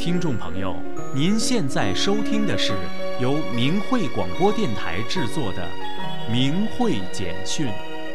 听众朋友，您现在收听的是由明慧广播电台制作的《明慧简讯》。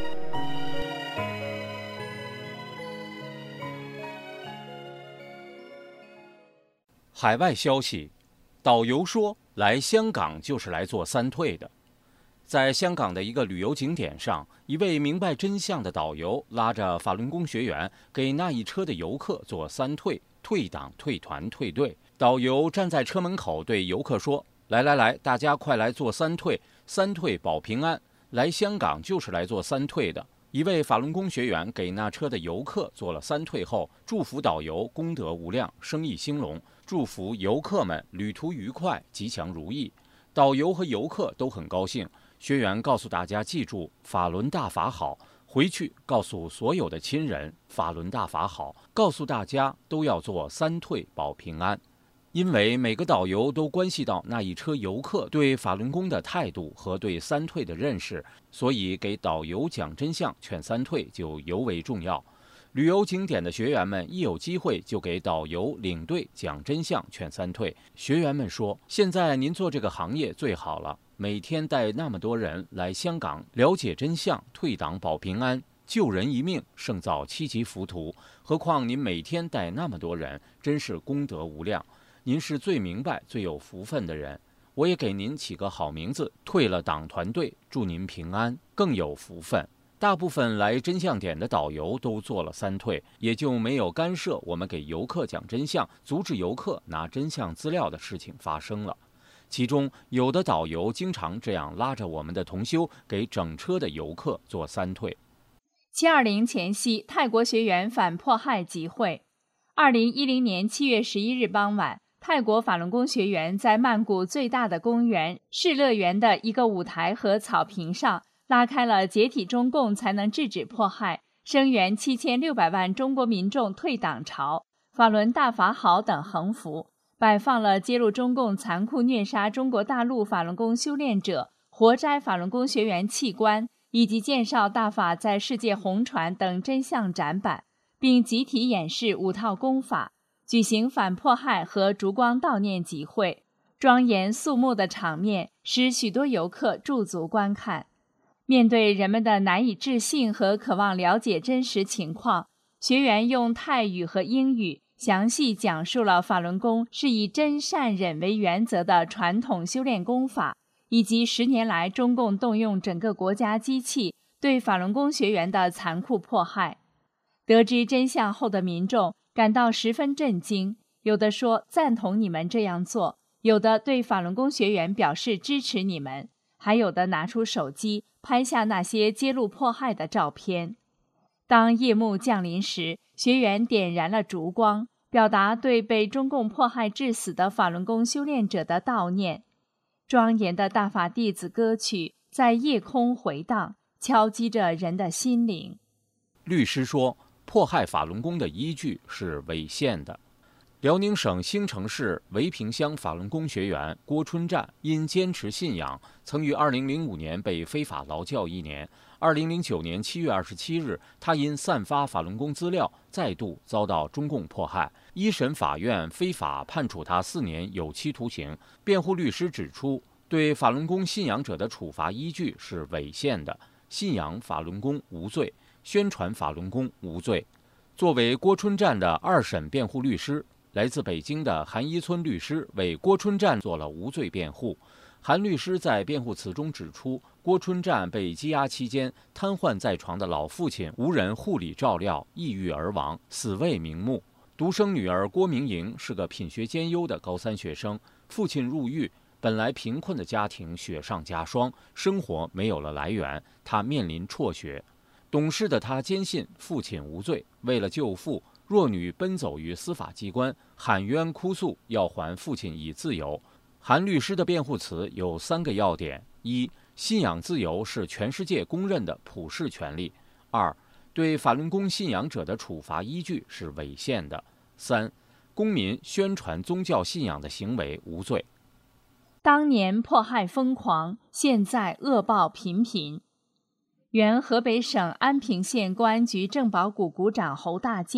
海外消息，导游说来香港就是来做三退的。在香港的一个旅游景点上，一位明白真相的导游拉着法轮功学员给那一车的游客做三退：退党、退团、退队。导游站在车门口对游客说：“来，大家快来做三退，三退保平安。来香港就是来做三退的。”一位法轮功学员给那车的游客做了三退后，祝福导游功德无量，生意兴隆，祝福游客们旅途愉快，吉祥如意。导游和游客都很高兴。学员告诉大家记住法轮大法好，回去告诉所有的亲人法轮大法好，告诉大家都要做三退保平安。因为每个导游都关系到那一车游客对法轮功的态度和对三退的认识，所以给导游讲真相劝三退就尤为重要。旅游景点的学员们一有机会就给导游领队讲真相劝三退。学员们说，现在您做这个行业最好了，每天带那么多人来香港了解真相，退党保平安，救人一命胜造七级浮屠。何况您每天带那么多人，真是功德无量。您是最明白最有福分的人，我也给您起个好名字，退了党团队，祝您平安更有福分。大部分来真相点的导游都做了三退，也就没有干涉我们给游客讲真相，阻止游客拿真相资料的事情发生了。其中有的导游经常这样拉着我们的同修给整车的游客做三退。 720前夕，泰国学员反迫害集会。2010年7月11日傍晚，泰国法轮功学员在曼谷最大的公园世乐园的一个舞台和草坪上拉开了解体中共才能制止迫害，声援7600万中国民众退党潮、法轮大法好等横幅，摆放了揭露中共残酷虐杀中国大陆法轮功修炼者、活摘法轮功学员器官，以及介绍大法在世界红传等真相展板，并集体演示5套功法，举行反迫害和烛光悼念集会。庄严肃穆的场面使许多游客驻足观看。面对人们的难以置信和渴望了解真实情况，学员用泰语和英语详细讲述了法轮功是以真善忍为原则的传统修炼功法，以及10年来中共动用整个国家机器对法轮功学员的残酷迫害。得知真相后的民众感到十分震惊，有的说赞同你们这样做，有的对法轮功学员表示支持你们，还有的拿出手机拍下那些揭露迫害的照片。当夜幕降临时，学员点燃了烛光，表达对被中共迫害致死的法轮功修炼者的悼念。庄严的大法弟子歌曲在夜空回荡，敲击着人的心灵。 律师说，迫害法轮功的依据是违宪的。辽宁省兴城市维平乡法轮功学员郭春战因坚持信仰，曾于2005年被非法劳教1年。2009年7月27日，他因散发法轮功资料，再度遭到中共迫害。一审法院非法判处他4年有期徒刑。辩护律师指出，对法轮功信仰者的处罚依据是违宪的，信仰法轮功无罪，宣传法轮功无罪。作为郭春战的2审辩护律师，来自北京的韩一村律师为郭春战做了无罪辩护。韩律师在辩护词中指出，郭春战被羁押期间，瘫痪在床的老父亲无人护理照料，抑郁而亡，死未瞑目。独生女儿郭明莹是个品学兼优的高3学生，父亲入狱，本来贫困的家庭雪上加霜，生活没有了来源，他面临辍学。懂事的他坚信父亲无罪，为了救父，弱女奔走于司法机关，喊冤哭诉，要还父亲以自由。韩律师的辩护词有3个要点：一、信仰自由是全世界公认的普世权利；二、对法轮功信仰者的处罚依据是违宪的；三、公民宣传宗教信仰的行为无罪。 当年迫害疯狂，现在恶报频频。原河北省安平县公安局政保股股长侯大建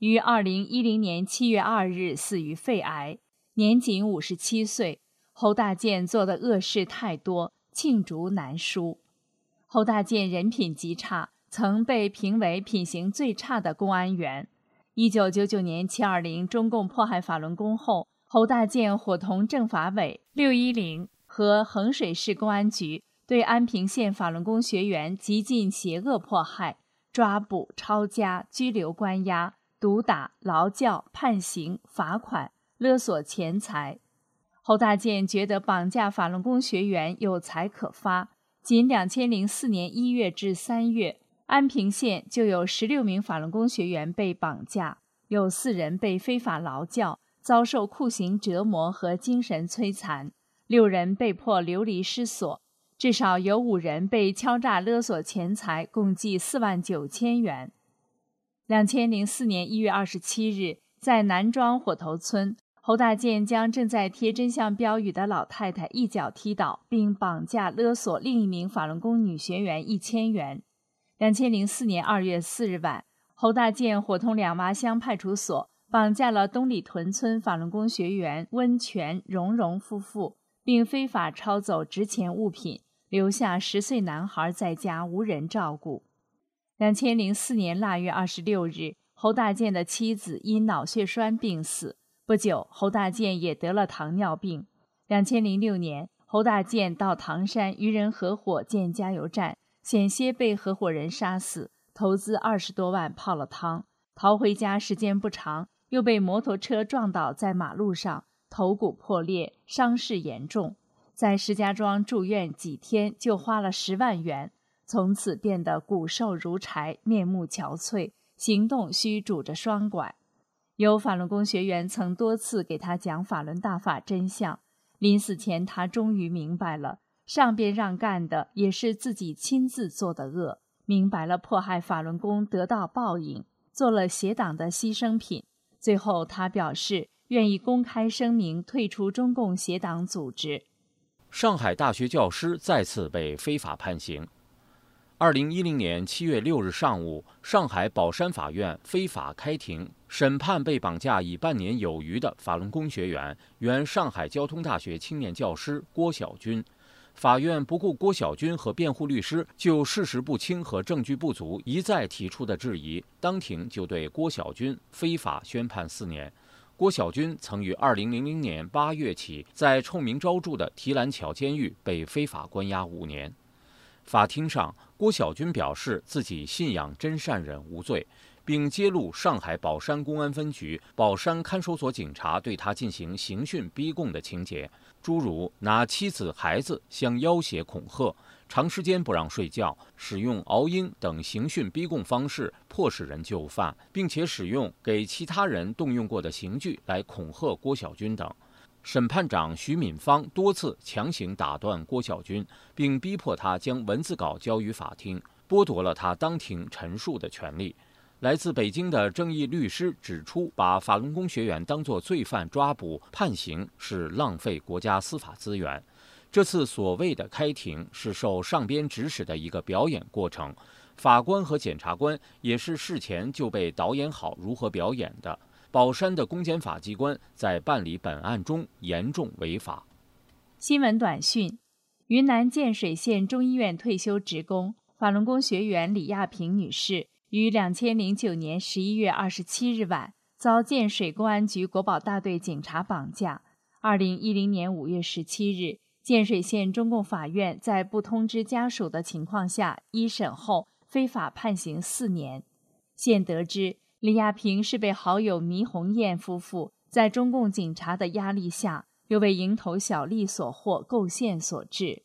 于2010年7月2日死于肺癌，年仅57岁。侯大健做的恶事太多，罄竹难书。侯大健人品极差，曾被评为品行最差的公安员。1999年720中共迫害法轮功后，侯大健伙同政法委、610和衡水市公安局对安平县法轮功学员极尽邪恶迫害，抓捕、抄家、拘留关押、毒打、劳教、判刑、罚款、勒索钱财。侯大健觉得绑架法轮功学员有财可发，仅2004年1月至3月，安平县就有16名法轮功学员被绑架，有4人被非法劳教，遭受酷刑折磨和精神摧残，6人被迫流离失所，至少有5人被敲诈勒索钱财，共计4万9千元。2004年1月27日，在南庄火头村，侯大健将正在贴真相标语的老太太一脚踢倒，并绑架勒索另一名法轮功女学员1000元。2004年2月4日晚，侯大健伙同两洼乡派出所绑架了东里屯村法轮功学员温泉、荣荣夫妇，并非法抄走值钱物品，留下10岁男孩在家无人照顾。2004年腊月26日，侯大健的妻子因脑血栓病死。不久，侯大健也得了糖尿病。2006年，侯大健到唐山与人合伙建加油站，险些被合伙人杀死，投资20多万泡了汤。逃回家时间不长，又被摩托车撞倒在马路上，头骨破裂，伤势严重。在石家庄住院几天，就花了10万元，从此变得骨瘦如柴，面目憔悴，行动需拄着双拐。有法轮功学员曾多次给他讲法轮大法真相，临死前他终于明白了，上边让干的也是自己亲自做的恶，明白了迫害法轮功得到报应，做了邪党的牺牲品。最后他表示愿意公开声明退出中共邪党组织。 上海大学教师再次被非法判刑。2010年7月6日上午，上海宝山法院非法开庭审判被绑架已半年有余的法轮功学员、原上海交通大学青年教师郭晓军。法院不顾郭晓军和辩护律师就事实不清和证据不足一再提出的质疑，当庭就对郭晓军非法宣判4年。郭晓军曾于2000年8月起在臭名昭著的提篮桥监狱被非法关押5年。法庭上，郭晓军表示自己信仰真善忍无罪，并揭露上海宝山公安分局宝山看守所警察对他进行刑讯逼供的情节，诸如拿妻子孩子相要挟恐吓，长时间不让睡觉，使用熬鹰等刑讯逼供方式迫使人就范，并且使用给其他人动用过的刑具来恐吓郭晓军等。审判长徐敏芳多次强行打断郭晓军，并逼迫他将文字稿交予法庭，剥夺了他当庭陈述的权利。来自北京的正义律师指出，把法轮功学员当作罪犯抓捕判刑是浪费国家司法资源。这次所谓的开庭是受上边指使的一个表演过程，法官和检察官也是事前就被导演好如何表演的。宝山的公检法机关在办理本案中严重违法。 新闻短讯：云南建水县中医院退休职工、法轮功学员李亚平女士于2009年11月27日晚遭建水公安局国保大队警察绑架。2010年5月17日，建水县中共法院在不通知家属的情况下，一审后非法判刑4年。现得知，李亚平是被好友倪红艳夫妇在中共警察的压力下，又为蝇头小利所获构陷所致。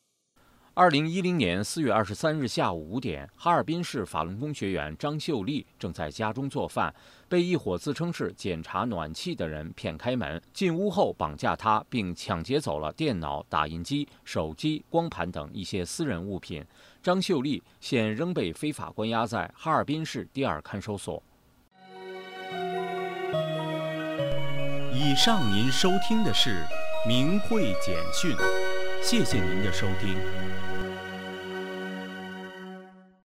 2010年4月23日下午5点，哈尔滨市法轮功学员张秀丽正在家中做饭，被一伙自称是检查暖气的人骗开门，进屋后绑架她，并抢劫走了电脑、打印机、手机、光盘等一些私人物品。张秀丽现仍被非法关押在哈尔滨市第2看守所。 以上您收听的是明慧简讯，谢谢您的收听。